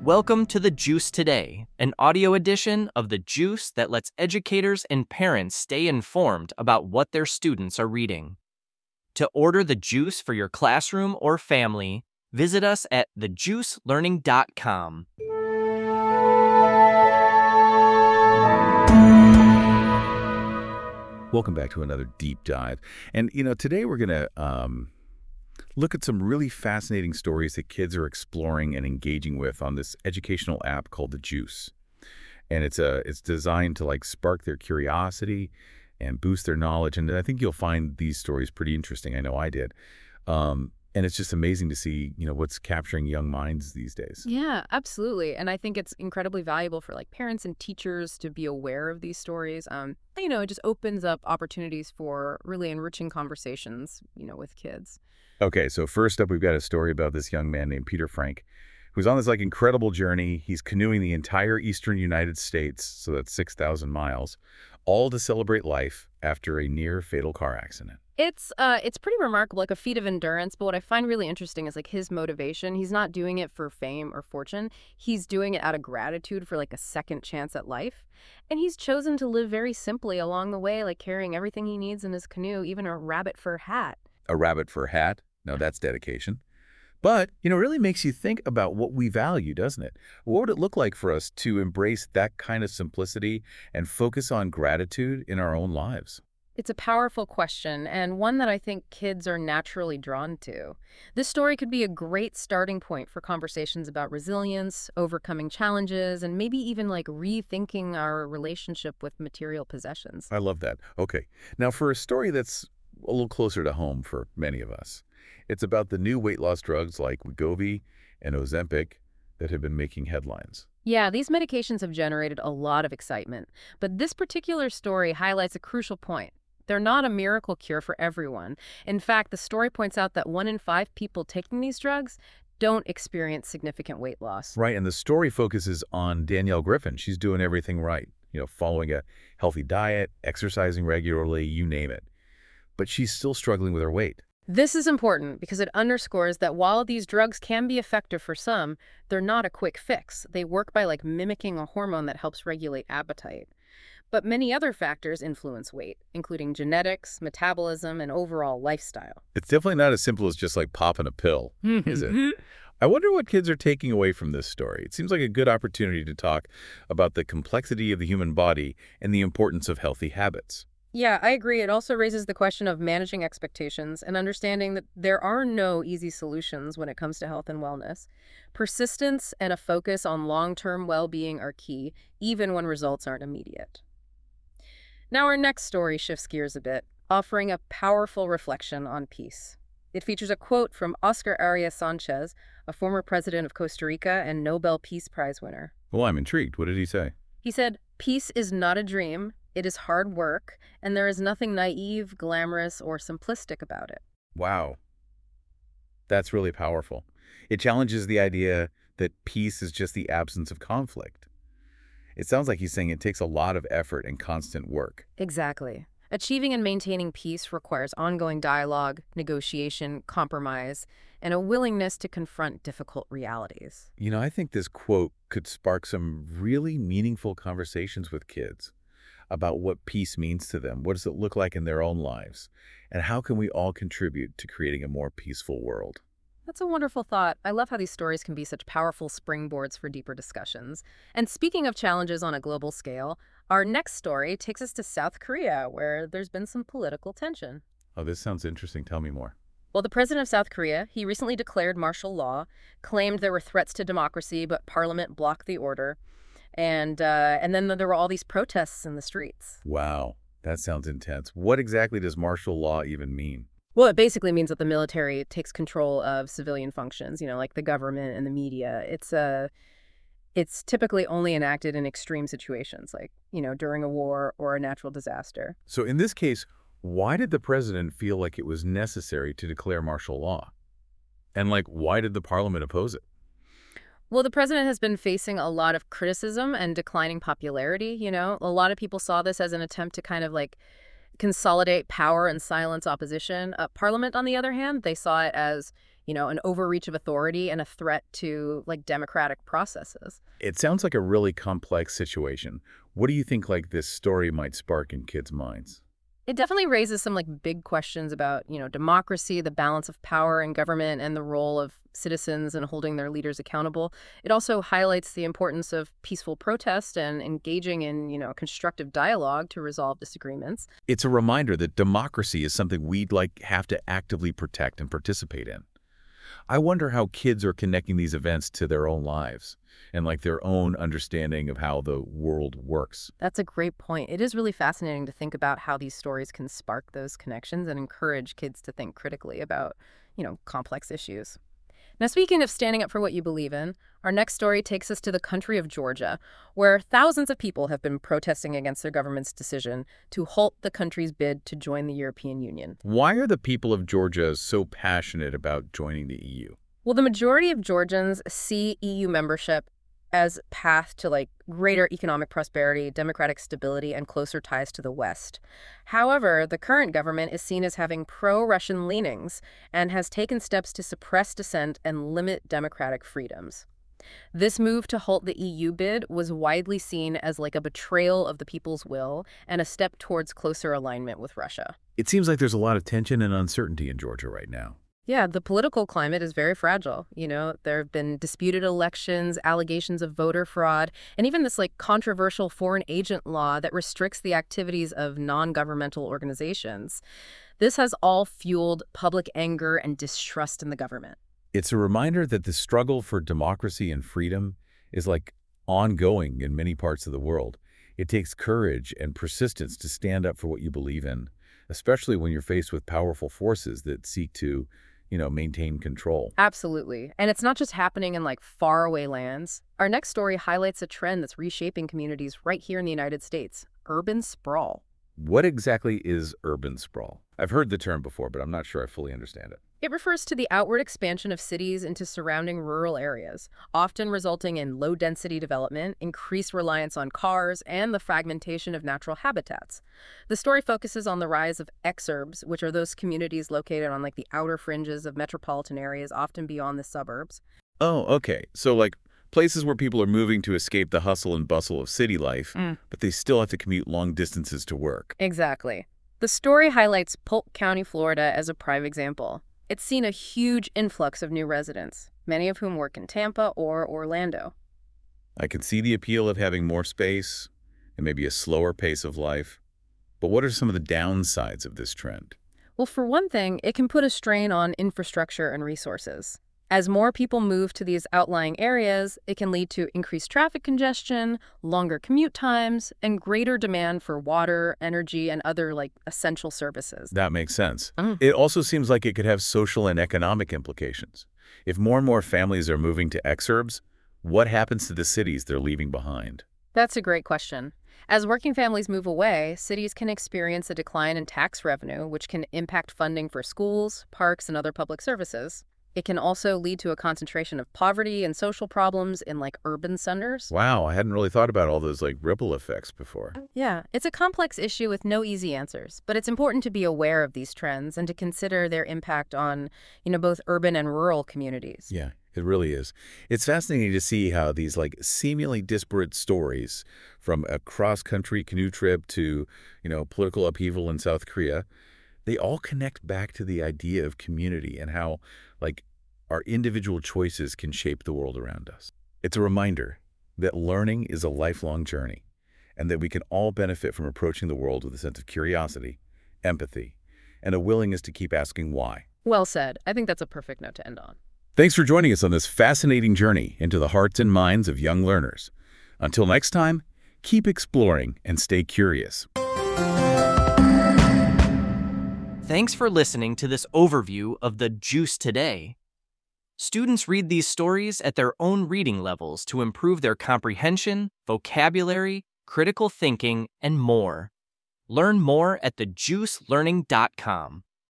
Welcome to The Juice Today, an audio edition of The Juice that lets educators and parents stay informed about what their students are reading. To order The Juice for your classroom or family, visit us at thejuicelearning.com. Welcome back to another deep dive. And, today we're going to look at some really fascinating stories that kids are exploring and engaging with on this educational app called The Juice. And it's designed to spark their curiosity and boost their knowledge. And I think you'll find these stories pretty interesting. I know I did. And it's just amazing to see, what's capturing young minds these days. Yeah, absolutely. And I think it's incredibly valuable for parents and teachers to be aware of these stories. It just opens up opportunities for really enriching conversations, with kids. Okay, so first up, we've got a story about this young man named Peter Frank, who's on this incredible journey. He's canoeing the entire eastern United States, so that's 6,000 miles, all to celebrate life after a near fatal car accident. It's pretty remarkable, a feat of endurance. But what I find really interesting is his motivation. He's not doing it for fame or fortune. He's doing it out of gratitude for a second chance at life. And he's chosen to live very simply along the way, carrying everything he needs in his canoe, even a rabbit fur hat. A rabbit fur hat? No, that's dedication. But, it really makes you think about what we value, doesn't it? What would it look like for us to embrace that kind of simplicity and focus on gratitude in our own lives? It's a powerful question, and one that I think kids are naturally drawn to. This story could be a great starting point for conversations about resilience, overcoming challenges, and maybe even rethinking our relationship with material possessions. I love that. Okay. Now, for a story that's a little closer to home for many of us, it's about the new weight loss drugs like Wegovy and Ozempic that have been making headlines. Yeah, these medications have generated a lot of excitement, but this particular story highlights a crucial point. They're not a miracle cure for everyone. In fact, the story points out that 1 in 5 people taking these drugs don't experience significant weight loss. Right, and the story focuses on Danielle Griffin. She's doing everything right, following a healthy diet, exercising regularly, you name it. But she's still struggling with her weight. This is important because it underscores that while these drugs can be effective for some, they're not a quick fix. They work by mimicking a hormone that helps regulate appetite. But many other factors influence weight, including genetics, metabolism, and overall lifestyle. It's definitely not as simple as just popping a pill, is it? I wonder what kids are taking away from this story. It seems like a good opportunity to talk about the complexity of the human body and the importance of healthy habits. Yeah, I agree. It also raises the question of managing expectations and understanding that there are no easy solutions when it comes to health and wellness. Persistence and a focus on long-term well-being are key, even when results aren't immediate. Now our next story shifts gears a bit, offering a powerful reflection on peace. It features a quote from Oscar Arias Sanchez, a former president of Costa Rica and Nobel Peace Prize winner. Well, I'm intrigued. What did he say? He said, "Peace is not a dream. It is hard work, and there is nothing naive, glamorous, or simplistic about it." Wow. That's really powerful. It challenges the idea that peace is just the absence of conflict. It sounds like he's saying it takes a lot of effort and constant work. Exactly. Achieving and maintaining peace requires ongoing dialogue, negotiation, compromise, and a willingness to confront difficult realities. I think this quote could spark some really meaningful conversations with kids about what peace means to them. What does it look like in their own lives? And how can we all contribute to creating a more peaceful world? That's a wonderful thought. I love how these stories can be such powerful springboards for deeper discussions. And speaking of challenges on a global scale, our next story takes us to South Korea, where there's been some political tension. Oh, this sounds interesting. Tell me more. Well, the president of South Korea, he recently declared martial law, claimed there were threats to democracy, but parliament blocked the order. And then there were all these protests in the streets. Wow, that sounds intense. What exactly does martial law even mean? Well, it basically means that the military takes control of civilian functions, like the government and the media. It's typically only enacted in extreme situations, during a war or a natural disaster. So in this case, why did the president feel like it was necessary to declare martial law? And why did the parliament oppose it? Well, the president has been facing a lot of criticism and declining popularity, A lot of people saw this as an attempt to kind of consolidate power and silence opposition. Parliament, on the other hand, they saw it as, an overreach of authority and a threat to like democratic processes. It sounds like a really complex situation. What do you think like this story might spark in kids' minds? It definitely raises some like big questions about, democracy, the balance of power in government, and the role of citizens in holding their leaders accountable. It also highlights the importance of peaceful protest and engaging in, constructive dialogue to resolve disagreements. It's a reminder that democracy is something we'd like have to actively protect and participate in. I wonder how kids are connecting these events to their own lives and like their own understanding of how the world works. That's a great point. It is really fascinating to think about how these stories can spark those connections and encourage kids to think critically about, complex issues. Now, speaking of standing up for what you believe in, our next story takes us to the country of Georgia, where thousands of people have been protesting against their government's decision to halt the country's bid to join the European Union. Why are the people of Georgia so passionate about joining the EU? Well, the majority of Georgians see EU membership as path to like greater economic prosperity, democratic stability, and closer ties to the West. However, the current government is seen as having pro-Russian leanings and has taken steps to suppress dissent and limit democratic freedoms. This move to halt the EU bid was widely seen as like a betrayal of the people's will and a step towards closer alignment with Russia. It seems like there's a lot of tension and uncertainty in Georgia right now. Yeah, the political climate is very fragile. There have been disputed elections, allegations of voter fraud, and even this like controversial foreign agent law that restricts the activities of non-governmental organizations. This has all fueled public anger and distrust in the government. It's a reminder that the struggle for democracy and freedom is like ongoing in many parts of the world. It takes courage and persistence to stand up for what you believe in, especially when you're faced with powerful forces that seek to maintain control. Absolutely. And it's not just happening in like faraway lands. Our next story highlights a trend that's reshaping communities right here in the United States: urban sprawl. What exactly is urban sprawl? I've heard the term before, but I'm not sure I fully understand it. It refers to the outward expansion of cities into surrounding rural areas, often resulting in low-density development, increased reliance on cars, and the fragmentation of natural habitats. The story focuses on the rise of exurbs, which are those communities located on like the outer fringes of metropolitan areas, often beyond the suburbs. Oh, okay. So like places where people are moving to escape the hustle and bustle of city life, but they still have to commute long distances to work. Exactly. The story highlights Polk County, Florida as a prime example. It's seen a huge influx of new residents, many of whom work in Tampa or Orlando. I can see the appeal of having more space and maybe a slower pace of life. But what are some of the downsides of this trend? Well, for one thing, it can put a strain on infrastructure and resources. As more people move to these outlying areas, it can lead to increased traffic congestion, longer commute times, and greater demand for water, energy, and other like essential services. That makes sense. It also seems like it could have social and economic implications. If more and more families are moving to exurbs, what happens to the cities they're leaving behind? That's a great question. As working families move away, cities can experience a decline in tax revenue, which can impact funding for schools, parks, and other public services. It can also lead to a concentration of poverty and social problems in like urban centers. Wow, I hadn't really thought about all those like ripple effects before. Yeah, it's a complex issue with no easy answers, but it's important to be aware of these trends and to consider their impact on, both urban and rural communities. Yeah, it really is. It's fascinating to see how these like seemingly disparate stories, from a cross-country canoe trip to, political upheaval in South Korea, they all connect back to the idea of community and how, like, our individual choices can shape the world around us. It's a reminder that learning is a lifelong journey and that we can all benefit from approaching the world with a sense of curiosity, empathy, and a willingness to keep asking why. Well said. I think that's a perfect note to end on. Thanks for joining us on this fascinating journey into the hearts and minds of young learners. Until next time, keep exploring and stay curious. Thanks for listening to this overview of the Juice Today. Students read these stories at their own reading levels to improve their comprehension, vocabulary, critical thinking, and more. Learn more at thejuicelearning.com.